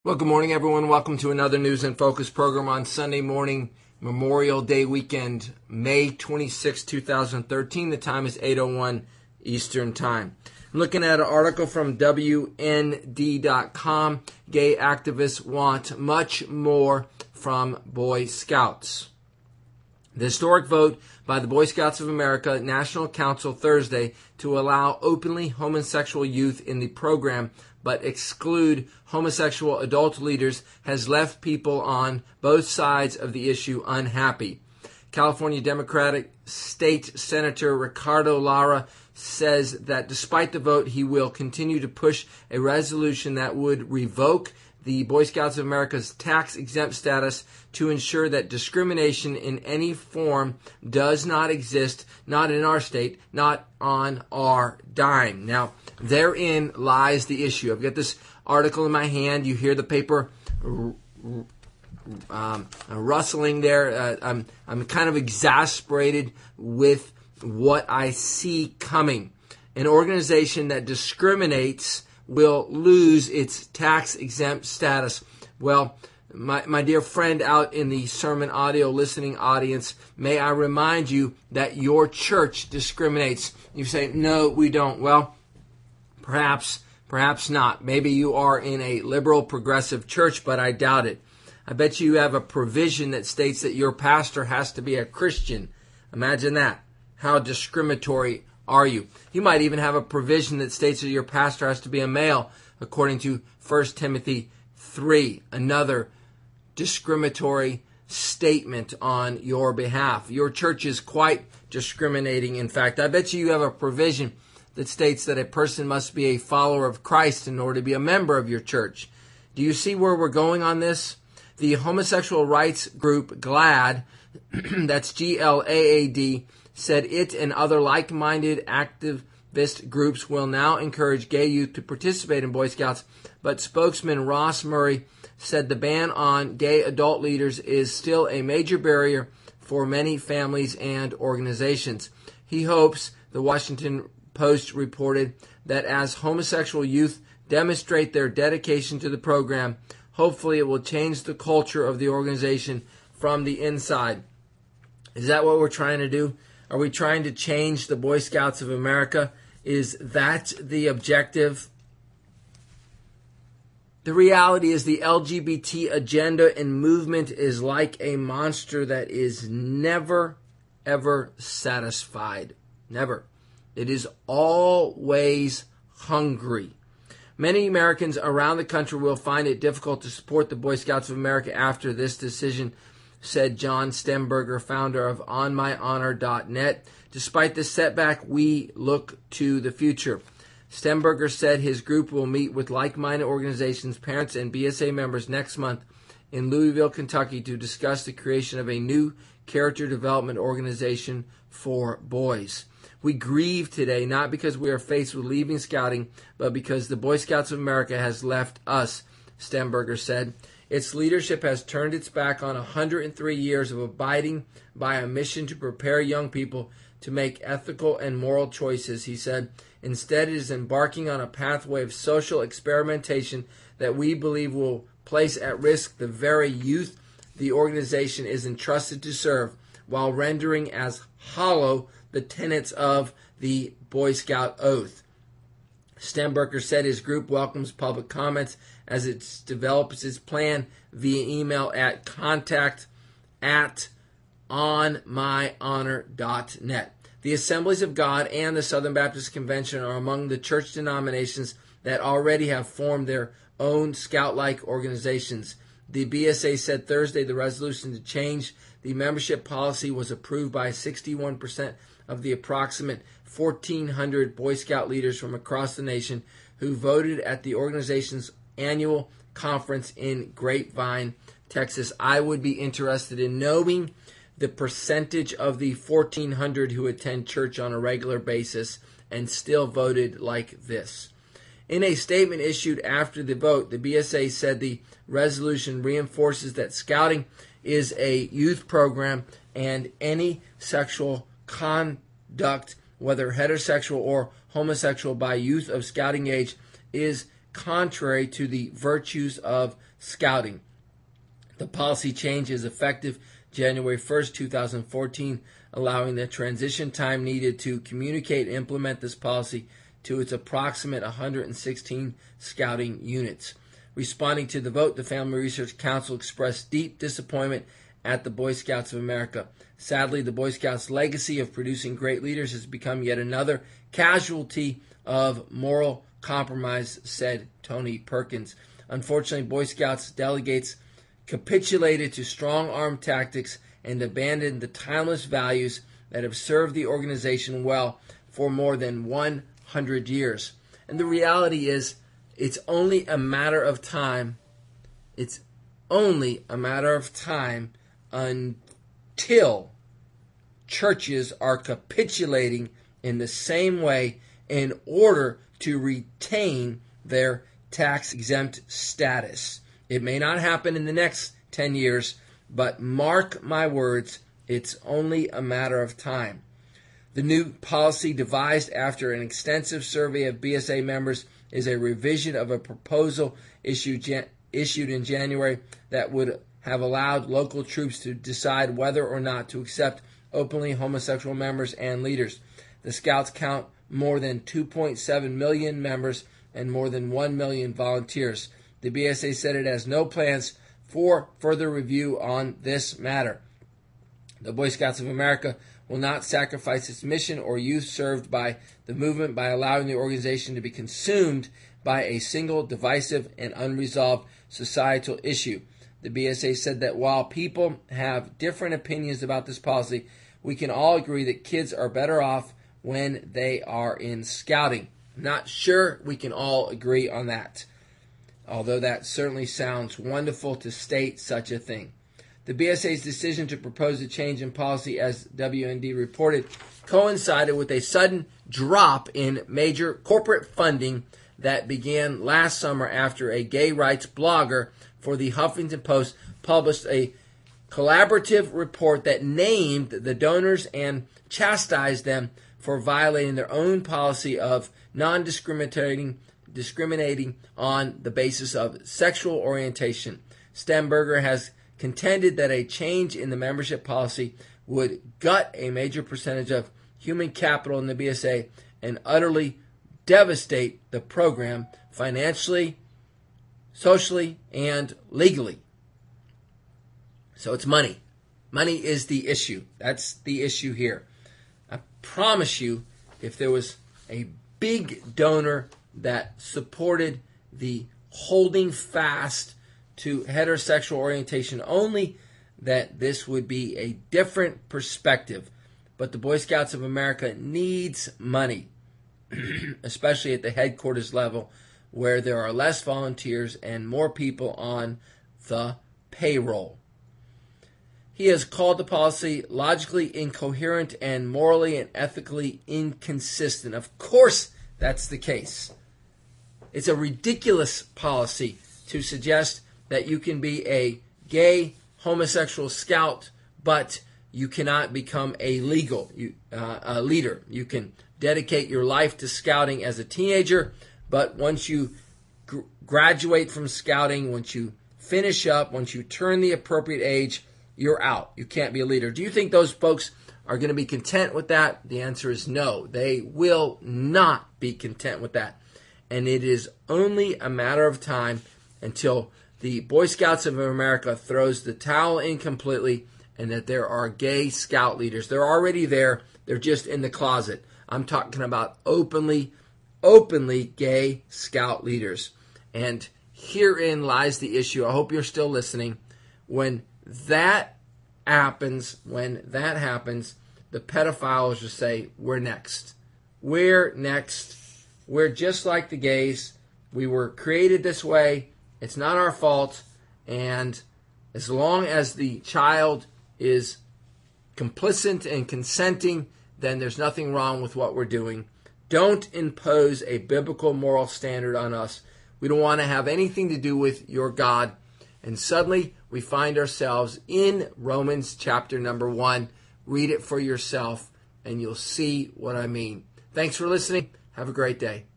Well, good morning, everyone. Welcome to another News in Focus program on Sunday morning, Memorial Day weekend, May 26, 2013. The time is 8:01 Eastern Time. I'm looking at an article from WND.com. Gay activists want much more from Boy Scouts. The historic vote by the Boy Scouts of America National Council Thursday to allow openly homosexual youth in the program but exclude homosexual adult leaders has left people on both sides of the issue unhappy. California Democratic State Senator Ricardo Lara says that despite the vote, he will continue to push a resolution that would revoke the Boy Scouts of America's tax-exempt status to ensure that discrimination in any form does not exist, not in our state, not on our dime. Now, therein lies the issue. I've got this article in my hand. You hear the paper rustling there. I'm kind of exasperated with what I see coming. An organization that discriminates will lose its tax-exempt status. Well, my dear friend out in the sermon audio listening audience, may I remind you that your church discriminates. You say, no, we don't. Well, perhaps not. Maybe you are in a liberal progressive church, but I doubt it. I bet you have a provision that states that your pastor has to be a Christian. Imagine that. How discriminatory are you? You might even have a provision that states that your pastor has to be a male, according to 1 Timothy 3, another discriminatory statement on your behalf. Your church is quite discriminating. In fact, I bet you have a provision that states that a person must be a follower of Christ in order to be a member of your church. Do you see where we're going on this? The homosexual rights group GLAAD, that's GLAAD, said it and other like-minded activist groups will now encourage gay youth to participate in Boy Scouts, but spokesman Ross Murray said the ban on gay adult leaders is still a major barrier for many families and organizations. He hopes, the Washington Post reported, that as homosexual youth demonstrate their dedication to the program, hopefully it will change the culture of the organization from the inside. Is that what we're trying to do? Are we trying to change the Boy Scouts of America? Is that the objective? The reality is the LGBT agenda and movement is like a monster that is never, ever satisfied. Never. It is always hungry. Many Americans around the country will find it difficult to support the Boy Scouts of America after this decision, said John Stemberger, founder of OnMyHonor.net. Despite the setback, we look to the future. Stemberger said his group will meet with like-minded organizations, parents, and BSA members next month in Louisville, Kentucky to discuss the creation of a new character development organization for boys. We grieve today not because we are faced with leaving scouting, but because the Boy Scouts of America has left us, Stemberger said. Its leadership has turned its back on 103 years of abiding by a mission to prepare young people to make ethical and moral choices, he said. Instead, it is embarking on a pathway of social experimentation that we believe will place at risk the very youth the organization is entrusted to serve, while rendering as hollow the tenets of the Boy Scout oath. Stemberger said his group welcomes public comments as it develops its plan via email at contact@onmyhonor.net. The Assemblies of God and the Southern Baptist Convention are among the church denominations that already have formed their own scout-like organizations. The BSA said Thursday the resolution to change the membership policy was approved by 61% of the approximate 1,400 Boy Scout leaders from across the nation who voted at the organization's annual conference in Grapevine, Texas. I would be interested in knowing the percentage of the 1,400 who attend church on a regular basis and still voted like this. In a statement issued after the vote, the BSA said the resolution reinforces that scouting is a youth program and any sexual conduct, whether heterosexual or homosexual, by youth of scouting age is contrary to the virtues of scouting. The policy change is effective January 1st, 2014, allowing the transition time needed to communicate and implement this policy to its approximate 116 scouting units. Responding to the vote, the Family Research Council expressed deep disappointment at the Boy Scouts of America. Sadly, the Boy Scouts' legacy of producing great leaders has become yet another casualty of moral compromise, said Tony Perkins. Unfortunately, Boy Scouts delegates capitulated to strong-arm tactics and abandoned the timeless values that have served the organization well for more than 100 years. And the reality is, it's only a matter of time. It's only a matter of time until churches are capitulating in the same way in order to retain their tax-exempt status. It may not happen in the next 10 years, but mark my words, it's only a matter of time. The new policy, devised after an extensive survey of BSA members, is a revision of a proposal issued in January that would have allowed local troops to decide whether or not to accept openly homosexual members and leaders. The Scouts count more than 2.7 million members and more than 1 million volunteers. The BSA said it has no plans for further review on this matter. The Boy Scouts of America will not sacrifice its mission or youth served by the movement by allowing the organization to be consumed by a single divisive and unresolved societal issue. The BSA said that while people have different opinions about this policy, we can all agree that kids are better off when they are in scouting. Not sure we can all agree on that, although that certainly sounds wonderful to state such a thing. The BSA's decision to propose a change in policy, as WND reported, coincided with a sudden drop in major corporate funding that began last summer after a gay rights blogger for the Huffington Post published a collaborative report that named the donors and chastised them for violating their own policy of non-discriminating on the basis of sexual orientation. Stemberger has contended that a change in the membership policy would gut a major percentage of human capital in the BSA and utterly devastate the program financially, socially, and legally. So it's money. Money is the issue. That's the issue here. I promise you, if there was a big donor that supported the holding fast to heterosexual orientation only, that this would be a different perspective. But the Boy Scouts of America needs money, especially at the headquarters level, where there are less volunteers and more people on the payroll. He has called the policy logically incoherent and morally and ethically inconsistent. Of course, that's the case. It's a ridiculous policy to suggest that you can be a gay homosexual scout, but you cannot become a legal leader. You can dedicate your life to scouting as a teenager, but once you graduate from scouting, once you finish up, once you turn the appropriate age, you're out. You can't be a leader. Do you think those folks are going to be content with that? The answer is no. They will not be content with that. And it is only a matter of time until the Boy Scouts of America throws the towel in completely and that there are gay scout leaders. They're already there. They're just in the closet. I'm talking about openly gay scout leaders. And herein lies the issue. I hope you're still listening. When that happens, the pedophiles will say, we're next. We're next. We're just like the gays. We were created this way. It's not our fault. And as long as the child is complicit and consenting, then there's nothing wrong with what we're doing. Don't impose a biblical moral standard on us. We don't want to have anything to do with your God. And suddenly we find ourselves in Romans chapter number 1. Read it for yourself and you'll see what I mean. Thanks for listening. Have a great day.